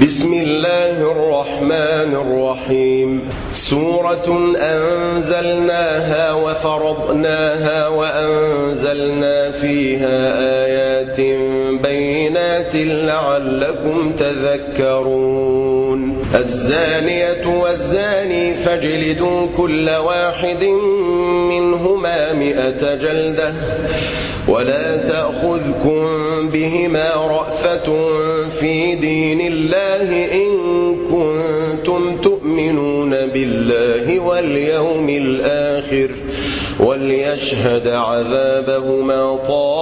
بسم الله الرحمن الرحيم سورة أنزلناها وفرضناها وأنزلنا فيها آيات بينات لعلكم تذكرون الزانية والزاني فاجلدوا كل واحد منهما 100 جلدة ولا تأخذكم بهما رأفة في دين الله إن كنتم تؤمنون بالله واليوم الآخر وليشهد عذابهما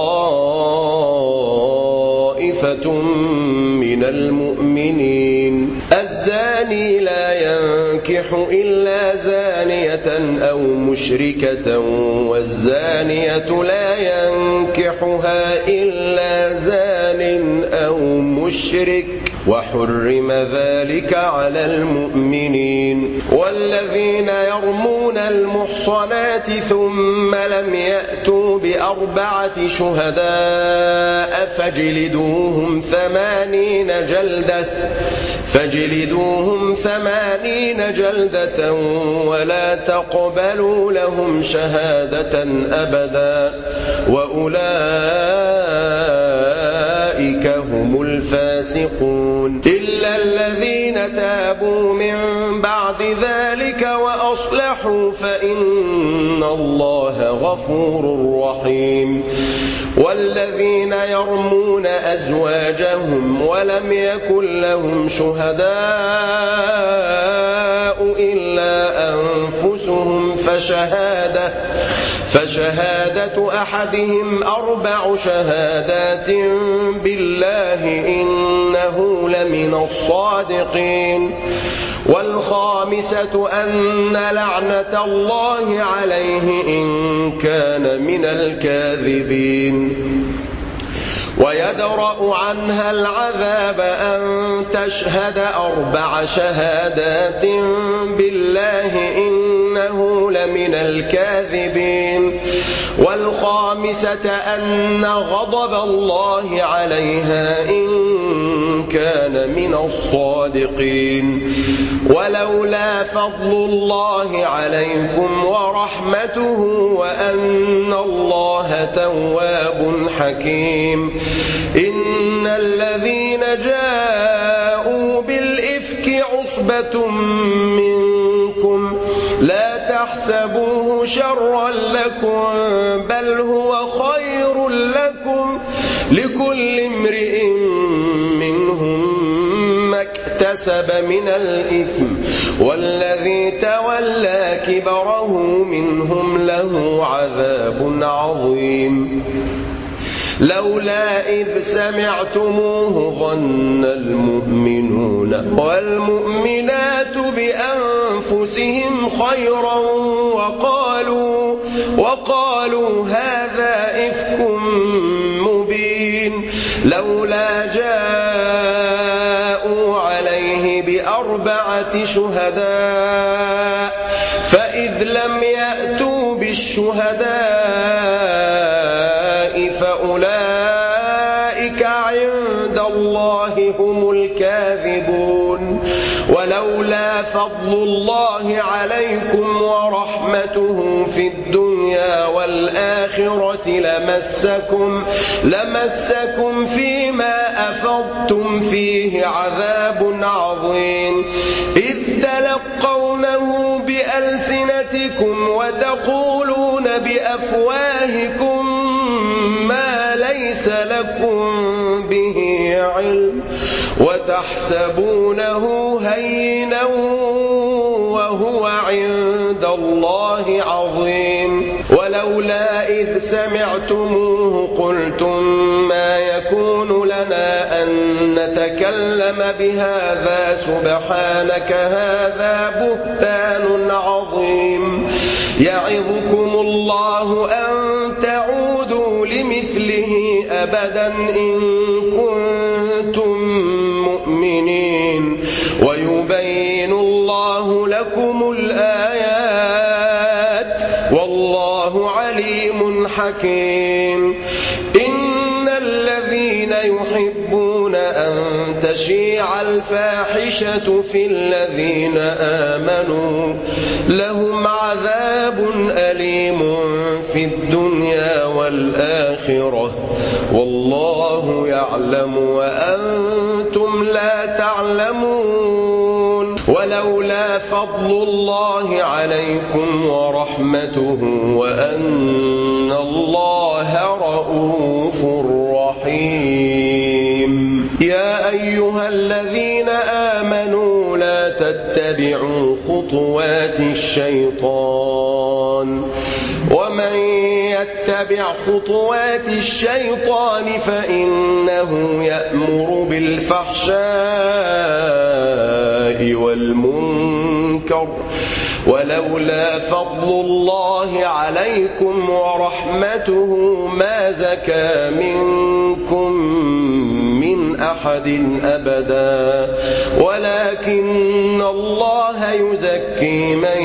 طائفة من المؤمنين الزاني لا ينكح إلا زانية أو مشركة والزانية لا ينكحها إلا زان أو مشرك وحرم ذلك على المؤمنين والذين يرمون المحصنات ثم لم يأتوا ب4 شهداء فاجلدوهم 80 جلدة ولا تقبلوا لهم شهادة أبدا وأولئك هم الفاسقون إلا الذين تابوا من بعد ذلك وأصلحوا فإن الله غفور رحيم والذين يرمون أزواجهم ولم يكن لهم شهداء إلا أنفسهم فشهادة أحدهم 4 شهادات بالله إنه لمن الصادقين والخامسة أن لعنة الله عليه إن كان من الكاذبين ويدرأ عنها العذاب أن تشهد 4 شهادات بالله إنه لمن الكاذبين والخامسة أن غضب الله عليها إن كان من الصادقين ولولا فضل الله عليكم ورحمته وأن الله تواب حكيم إن الذين جاءوا بالإفك عصبة منكم لا تحسبوه شرا لكم بل هو خير لكم لكل امرئ منهم ما اكتسب من الإثم والذي تولى كبره منهم له عذاب عظيم لولا إذ سمعتموه ظن المؤمنون والمؤمنات بأنفسهم خيرا وقالوا هذا إفك مبين لولا جاءوا عليه ب4 شهداء فإذ لم يأتوا بالشهداء فأولئك عند الله هم الكاذبون ولولا فضل الله عليكم ورحمته في الدنيا والآخرة لمسكم فيما أفضتم فيه عذاب عظيم إذ تلقونه بألسنتكم وتقولون بأفواهكم ما ليس لكم به علم وتحسبونه هينا وهو عند الله عظيم ولولا إذ سمعتموه قلتم ما يكون لنا أن نتكلم بهذا سبحانك هذا بهتان عظيم يعظكم الله أن تعودوا لمثله أبدا إن كنتم مؤمنين ويبين الله لكم الآيات والله عليم حكيم إن الذين يحبون أن تشيع شيع الفاحشة في الذين آمنوا لهم عذاب أليم في الدنيا والآخرة والله يعلم وأنتم لا تعلمون ولولا فضل الله عليكم ورحمته وأن الله رءوف رحيم يا أيها الذين آمنوا لا تتبعوا خطوات الشيطان ومن يتبع خطوات الشيطان فإنه يأمر بالفحشاء والمنكر ولولا فضل الله عليكم ورحمته ما زكى منكم من أحد أبدا ولكن الله يزكي من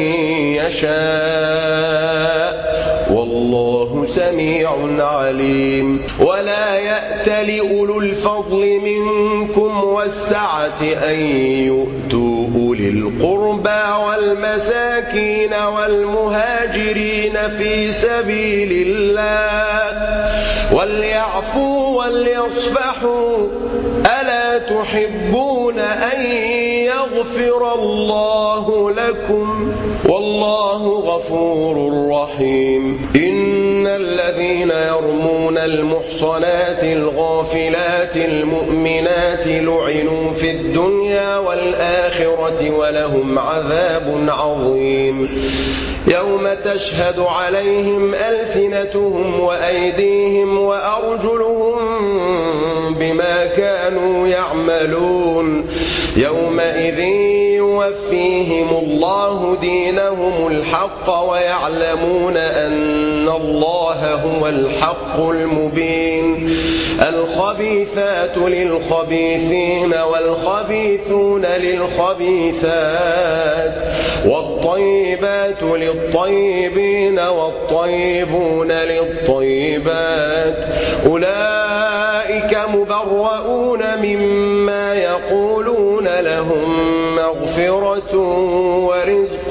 يشاء والله سميع عليم ولا يأتل أولو الفضل منكم والسعة أن يؤتوا أولي القربى والمساكين والمهاجرين في سبيل الله وليعفوا وليصفحوا ألا تحبون أن يغفر الله لكم والله غفور رحيم إن الذين يرمون المحصنات الغافلات المؤمنات لعنوا في الدنيا والآخرة ولهم عذاب عظيم يوم تشهد عليهم ألسنتهم وأيديهم وأرجلهم بما كانوا يعملون يومئذ يوفيهم الله دينهم الحق ويعلمون أن الله هو الحق المبين الخبيثات للخبيثين والخبيثون للخبيثات والطيبات للطيبين والطيبون للطيبات أولئك مبرؤون مما يقولون لهم مغفرة ورزق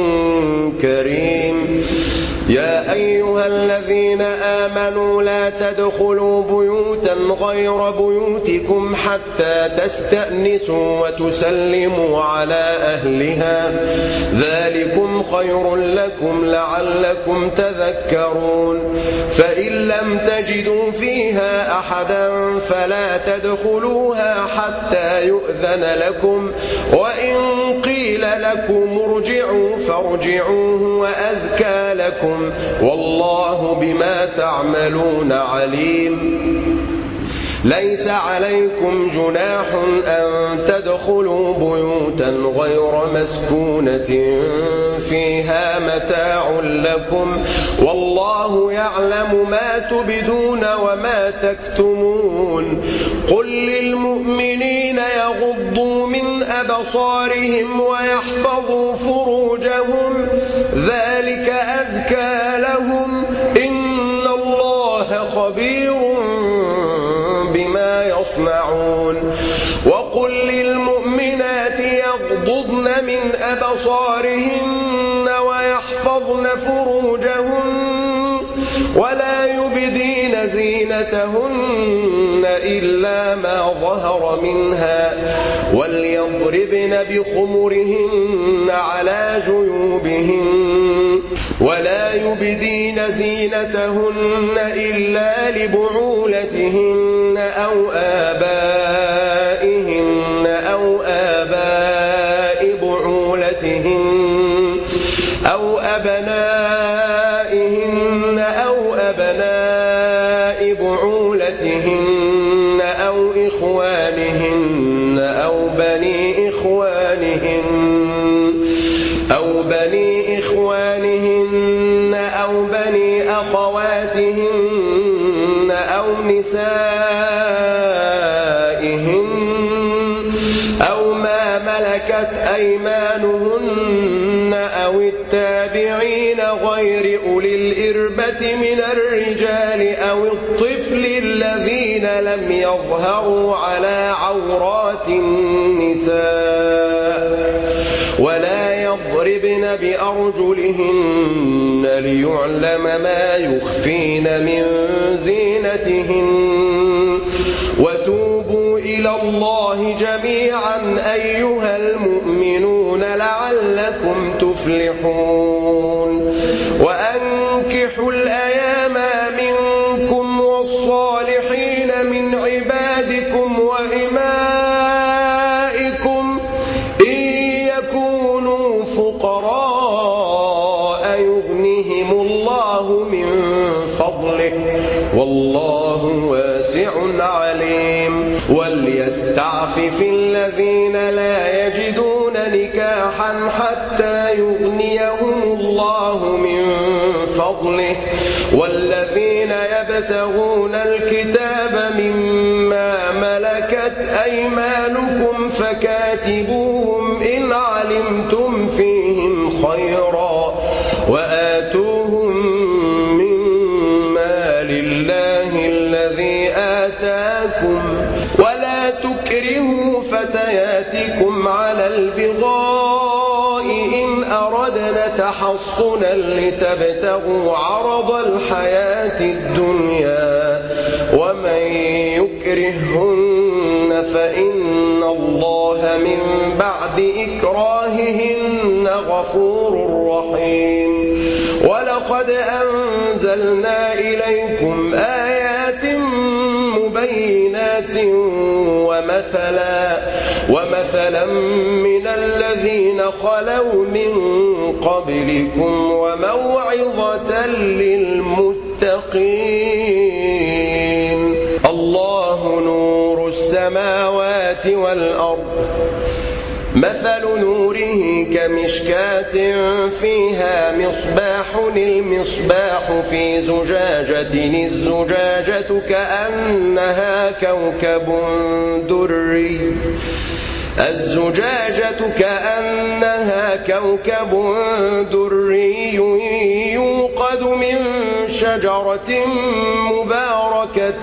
كريم يا أيها الذين آمنوا لا تدخلوا بيوتا غير بيوتكم حتى تستأنسوا وتسلموا على أهلها ذلكم خير لكم لعلكم تذكرون فإن لم تجدوا فيها أحدا فلا تدخلوها حتى يؤذن لكم وإن قيل لكم ارجعوا فارجعوه وأزكى لكم والله بما تعملون عليم ليس عليكم جناح أن تدخلوا بيوتا غير مسكونة فيها متاع لكم والله يعلم ما تبدون وما تكتمون قل للمؤمنين يغضوا من أبصارهم ويحفظوا فروجهم ذلك أزكى لهم إن الله خبير بما يصنعون وقل للمؤمنات يغضضن من أبصارهن ويحفظن فروجهن ولا يبدين زينتهن إلا ما ظهر منها وليضربن بخمرهن على جيوبهن ولا يبدين زينتهن إلا لبعولتهن أو آبائهن أو آباء بعولتهن أو أبنائهن أو أبناء بعولتهن أو إخوانهن أو بني إخوانهن أو بني أخواتهن أو نسائهن أو ما ملكت ملكت أيمانهن أو التابعين غير أولي الإربة من الرجال أو الطفل الذين لم يظهروا على عورات النساء ولا يضربن بأرجلهن ليعلم ما يخفين من زينتهن وتوبوا إلى الله جميعا أيها المؤمنون لعلكم تفلحون وأنكحوا الأيام منكم والصالحين من عبادكم وإمائكم إن يكونوا فقراء يغنهم الله من فضله والله واسع عليم وليستعفف الذين لا يجدون نكاحا حتى يغنيهم الله من فضله والذين يبتغون الكتاب مما ملكت أيمانكم فكاتبوهم إن علمتم فيهم خيرا وآتوهم مما لله الذي آتاكم ولا تكرهوا فتياتكم على البغاء إن أردنا تحصنا لتبتغوا عرض الحياة الدنيا ومن يكرهن فإن الله من بعد إكراههن غفور رحيم ولقد أنزلنا إليكم آيات مبينات ومثلا من الذين خلوا من قبلكم وموعظة للمتقين الله نور السماوات والأرض مثل نوره كمشكاة فيها مصباح المصباح في زجاجة الزجاجة كأنها كوكب دري يوقد من شجرة مباركة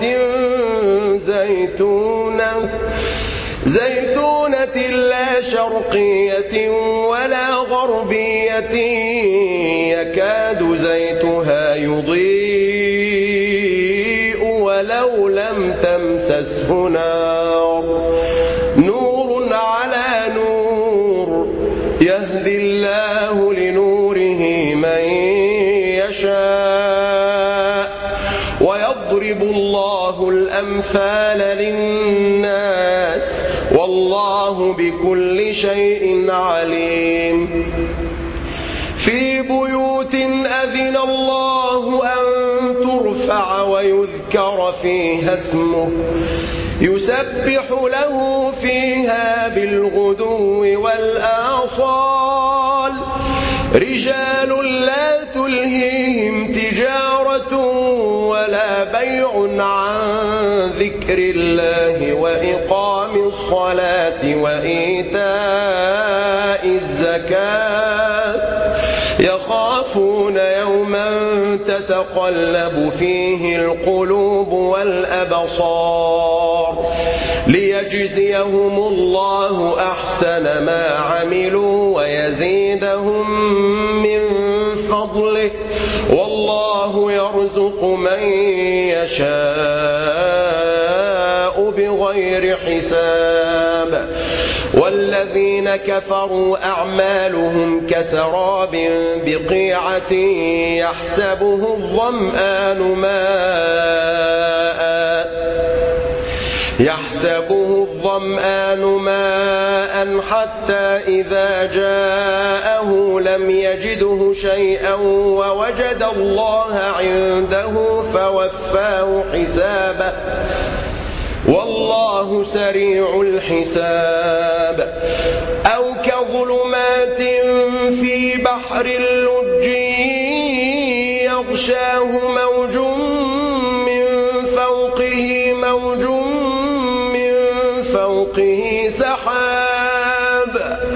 زيتونة لا شرقية ولا غربية يكاد زيتها يضيء ولو لم تمسسه نور على نور يهدي الله لنوره من يشاء ويضرب الله الأمثال للناس والله بكل شيء عليم في بيوت أذن الله أن ترفع ويذكر فيها اسمه يسبح له فيها بالغدو والآصال رجال لا تلهيهم تجارة ولا بيع عن ذكر الله وإقام الصلاة وإيتاء الزكاة يخافون يوما تتقلب فيه القلوب والأبصار ليجزيهم الله أحسن ما عملوا ويزيدهم من فضله والله يرزق من يشاء بغير حساب والذين كفروا أعمالهم كسراب بقيعة يحسبه الظمآن ماء حتى إذا جاءه لم يجده شيئا ووجد الله عنده فوفاه حسابه والله سريع الحساب أو كظلمات في بحر اللج يغشاه موج من فوقه سحاب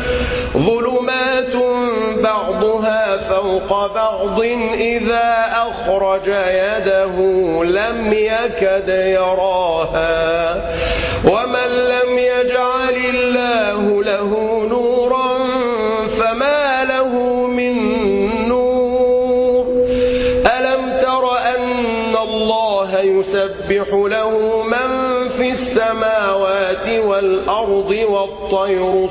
فوق بعض إذا أخرج يده لم يكد يراها ومن لم يجعل الله له نورا فما له من نور ألم تر أن الله يسبح له من في السماوات والأرض والطير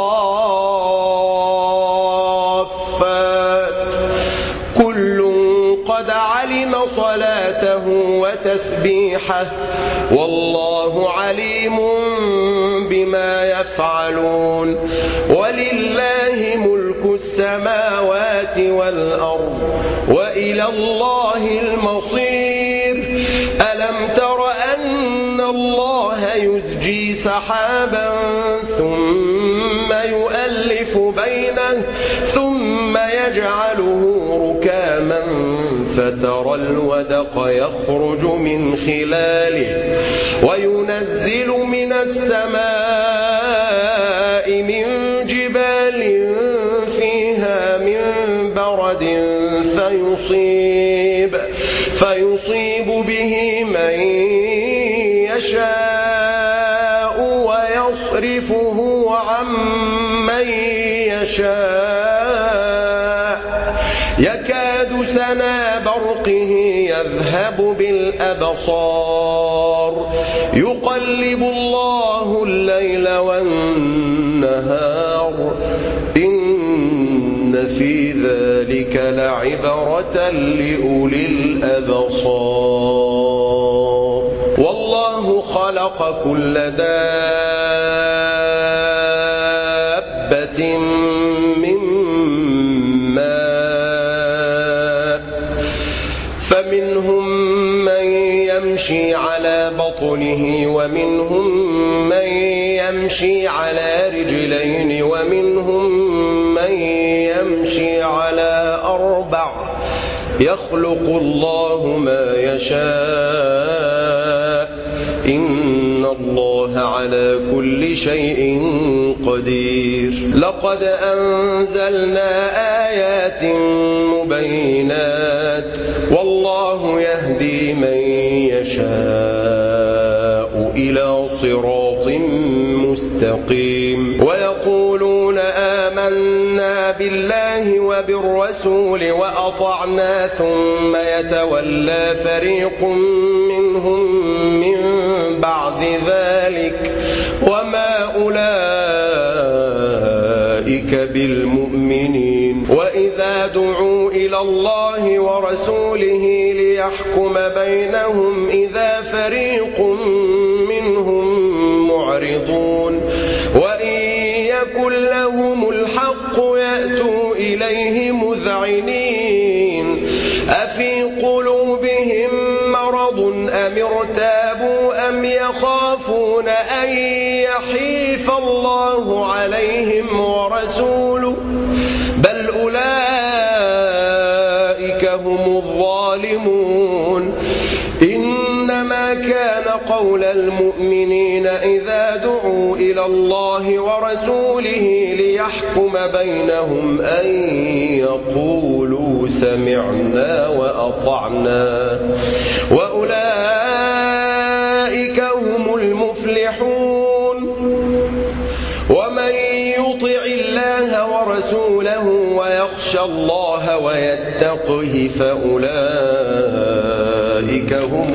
صافات كل قد علم صلاته وتسبيحه والله عليم بما يفعلون ولله ملك السماوات والأرض وإلى الله المصير ألم تر أن الله يزجي سحابا ثم يؤلف بينه ثم يجعله ركاما فترى الودق يخرج من خلاله وينزل من السماء من جبال فيها من برد فيصيب به من يشاء ويصرفه عن من يشاء يكاد سنا برقه يذهب بالأبصار يقلب الله الليل والنهار إن في ذلك لعبرة لأولي الأبصار والله خلق كل دابة من ماء فمنهم من يمشي على بطنه ومنهم من يمشي على رجلين ومنهم من يمشي على أربع يخلق الله ما يشاء إن الله على كل شيء قدير لقد أنزلنا آيات مبينات والله يهدي من يشاء إلى صراط مستقيم ويقولون آمنا بالله وبالرسول وأطعنا ثم يتولى فريق منهم من بعد ذلك وما أولئك بالمؤمنين وإذا دعوا إلى الله ورسوله ليحكم بينهم إذا فريق منهم معرضون وإن يكن لهم الحق يأتوا إليه مذعنين أفي قلوبهم مرض أم ارتابوا أم يخافون أن يحيف الله عليهم ورسوله بل أولئك هم الظالمون إنما كان قول المؤمنين إذا دعوا إلى الله ورسوله ليحكم بينهم أن يقولوا سمعنا وأطعنا وأولئك هم المفلحون ومن يطع الله ورسوله ويخشى الله ويتقه فأولئك هم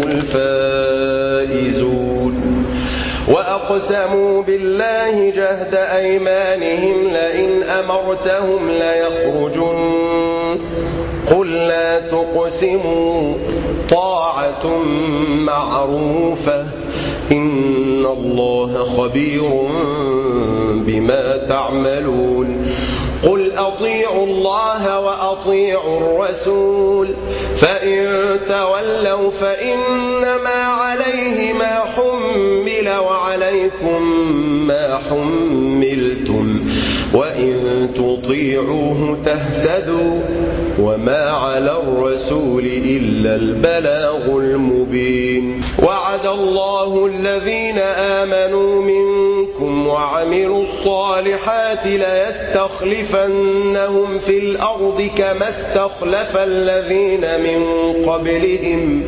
الفائزون وأقسموا بالله جهد أيمانهم لئن أمرتهم ليخرجن قل لا تقسموا طاعة معروفة إن الله خبير بما تعملون قل أطيعوا الله وأطيعوا الرسول فإن تولوا فإنما عليه ما حمل وعليكم ما حملتم وإن تطيعوه تهتدوا وما على الرسول إلا البلاغ المبين وعد الله الذين آمنوا منكم وعملوا الصالحات ليستخلفنهم في الأرض كما استخلف الذين من قبلهم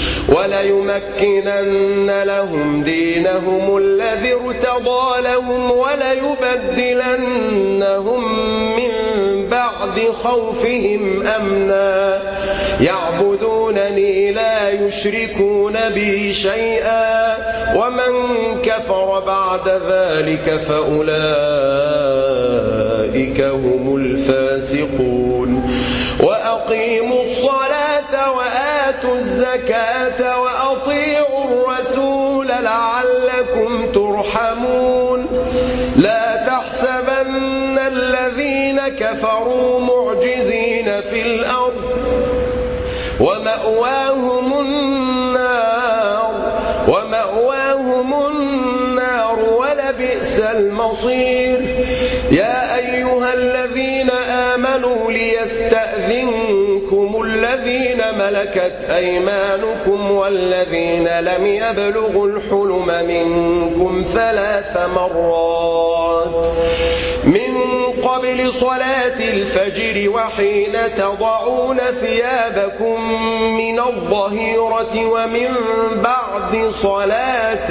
وليمكنن لهم دينهم الذي ارتضى لهم وليبدلنهم من بعد خوفهم أمنا يعبدونني لا يشركون بي شيئا ومن كفر بعد ذلك فأولئك هم الفاسقون وأقيموا الصلاة وآتوا الزكاة وأطيعوا الرسول لعلكم ترحمون لا تحسبن الذين كفروا معجزين في الأرض ومأواهم النار ولبئس المصير يا أيها الذين آمنوا ليستأذنكم الذين ملكت أيمانكم والذين لم يبلغوا الحلم منكم 3 مرات من قبل صلاة الفجر وحين تضعون ثيابكم من الظهيرة ومن بعد صلاة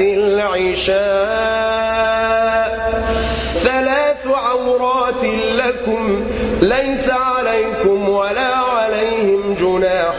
العشاء 3 عورات لكم ليس عليكم ولا عليهم جناح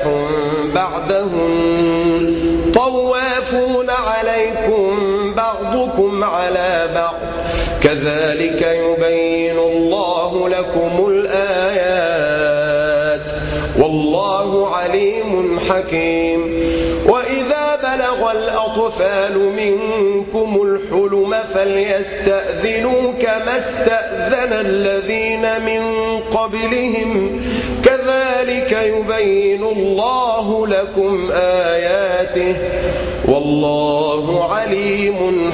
بعدهن طوافون عليكم بعضكم على بعض كذلك يبين الله لكم الآيات والله عليم حكيم وإذا بلغ الأطفال منكم الحلم فليستأذنوا كما استأذن الذين من قبلهم كذلك يبين الله لكم آياته والله عليم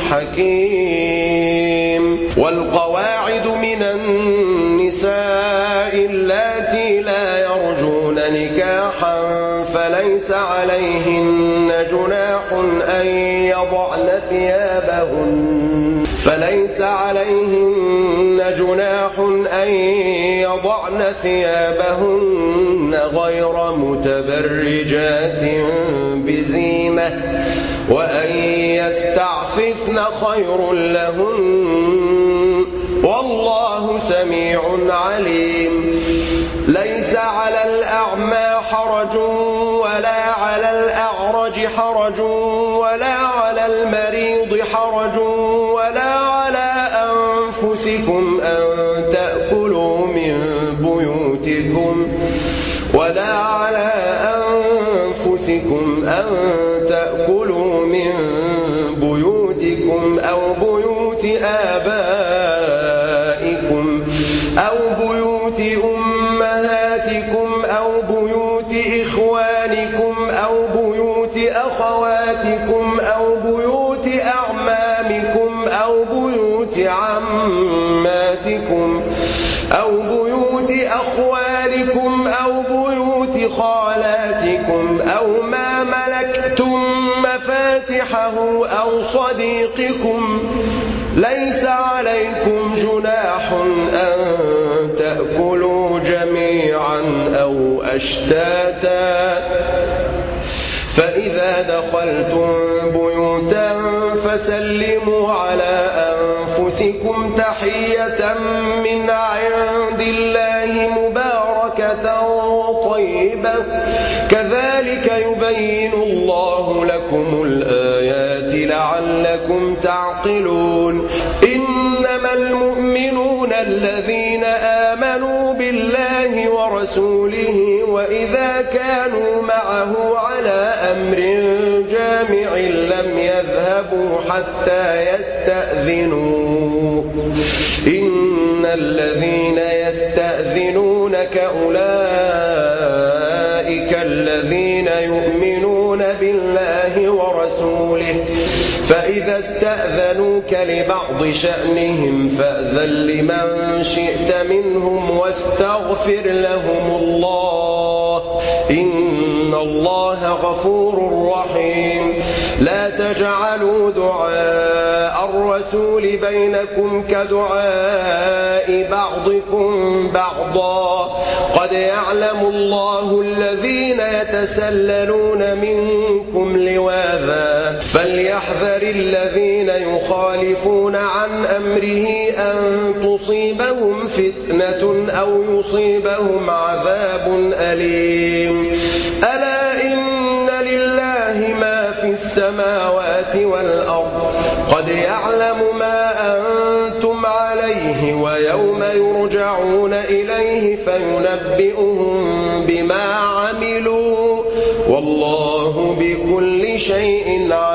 حكيم والقواعد من النساء اللاتي لا يرجون نكاحا فليس عليهن جناح أن يضعن ثيابهن غير متبرجات بزينة وأن يستعففن خير لهن والله سميع عليم ليس على الأعمى حرج ولا على الأعرج حرج ولا على المريض حرج ولا على أنفسكم أن تأكلوا من بيوتكم أو بيوت آبائكم أو بيوت أمهاتكم أو بيوت إخوانكم أو بيوت أخواتكم أو بيوت أعمامكم أو بيوت عماتكم أو بيوت أخوالكم أو بيوت خالاتكم أو ما ملكتم مفاتحه أو صديقكم ليس عليكم جناح أن تأكلوا جميعا أو أشتاتا فإذا دخلتم بيوتا فسلموا على أنفسكم تحية من عند الله مباركة طيبة كذلك يبين الله لكم الآيات لعلكم تعقلون إنما المؤمنون الذين آمنوا بالله ورسوله وإذا كانوا معه على أمر جامع لم يذهبوا حتى يستأذنوه إن الذين يستأذنونك أولئك الذين يؤمنون بالله ورسوله فإذا استأذنوك لبعض شأنهم فأذن لمن شئت منهم واستغفر لهم الله إن إن الله غفور رحيم. لا تجعلوا دعاء الرسول بينكم كدعاء بعضكم بعضا قد يعلم الله الذين يتسللون منكم لواذا فليحذر الذين يخالفون عن أمره أن تصيبهم فتنة أو يصيبهم عذاب أليم. ألا إن لله ما في السماوات والأرض قد يعلم ما أنتم عليه ويوم يرجعون إليه فينبئهم بما عملوا والله بكل شيء عليم.